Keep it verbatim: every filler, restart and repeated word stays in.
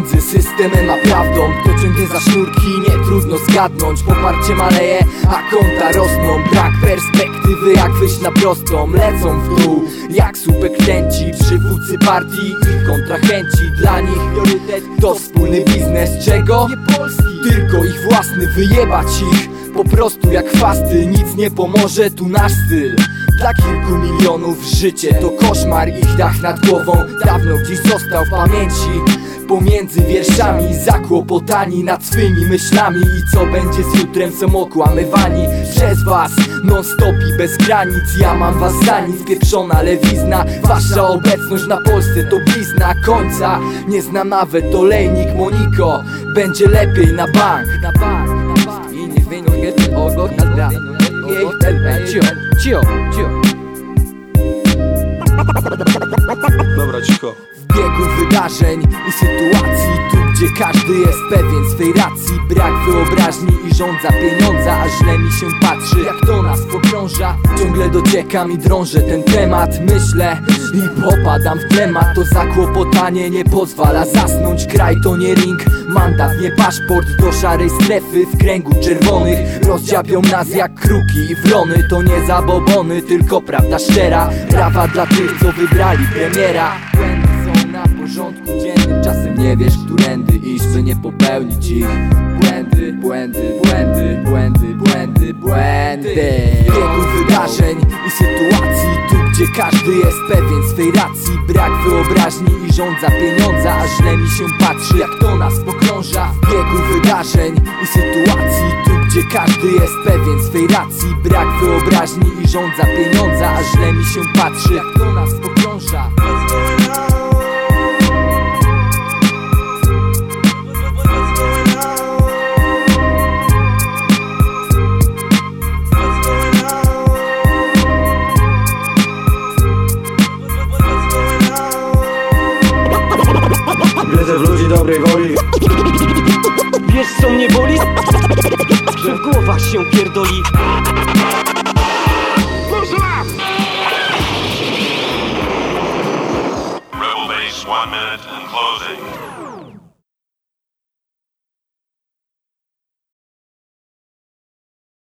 między systemem a prawdą. Kto ciągnie za sznurki, nie trudno zgadnąć. Poparcie maleje, a konta rosną. Brak perspektywy, jak wyjść na prostą. Lecą w dół, jak słupek kręci. Przywódcy partii i kontrahenci. Dla nich priorytet to wspólny biznes. Czego? Nie Polski, tylko ich własny. Wyjebać ich po prostu jak chwasty. Nic nie pomoże, tu nasz styl. Dla kilku milionów życie to koszmar. Ich dach nad głową dawno gdzieś został w pamięci. Pomiędzy wierszami zakłopotani nad swymi myślami. I co będzie z jutrem, są okłamywani przez was non stop i bez granic. Ja mam was za nic, pieprzona lewizna. Wasza obecność na Polsce to blizna końca. Nie znam nawet olejnik Moniko. Będzie lepiej na bank, na bank, na bank. I nie wyjdą kiedy ogon na dra. Cio, cio, cio. Dobra, cicho. W biegu wydarzeń i sytuacji, tu gdzie każdy jest pewien swej racji. Brak wyobraźni i żądza pieniądza, a źle mi się patrzy, jak to nas pogrąża. Ciągle dociekam i drążę ten temat. Myślę i popadam w temat. To zakłopotanie nie pozwala zasnąć. Kraj to nie ring, mandat nie paszport. Do szarej strefy w kręgu czerwonych rozdziabią nas jak kruki i wrony. To nie zabobony, tylko prawda szczera. Prawa dla tych, co wybrali premiera. Na porządku dziennym, czasem nie wiesz, którędy iść, by nie popełnić ich. Błędy, błędy, błędy, błędy, błędy, błędy. W biegu wydarzeń i sytuacji, tu gdzie każdy jest pewien swej racji. Brak wyobraźni i żądza pieniądza, a źle mi się patrzy, jak to nas pogrąża. W biegu wydarzeń i sytuacji, tu gdzie każdy jest pewien swej racji. Brak wyobraźni i żądza pieniądza, a źle mi się patrzy, jak to nas pogrąża. Wierzę w ludzi dobrej woli. Wiesz co mnie boli? Że w głowach się pierdoli. Rebel base one minute and closing.